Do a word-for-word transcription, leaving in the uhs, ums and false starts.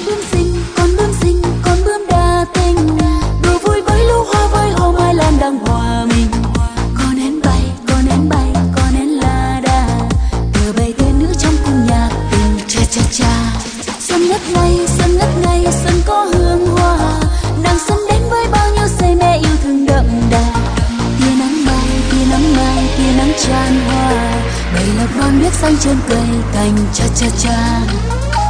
bướm xinh, con bướm xinh, con bướm đa tình, đùa vui với lũ hoa với hoa mai lan đang hòa mình. Con én bay, con én bay, con én la đà, từ bầy tiên nữ trong cung nhạc tình cha cha cha. Xuân ngất ngây, xuân ngất ngây, xuân có hương hoa, nàng xuân đến với bao nhiêu say mê yêu thương đậm đà. Tia nắng mai, tia nắng mai, tia nắng tràn hoa, bầy lộc non biết xanh trên cây cành cha cha cha.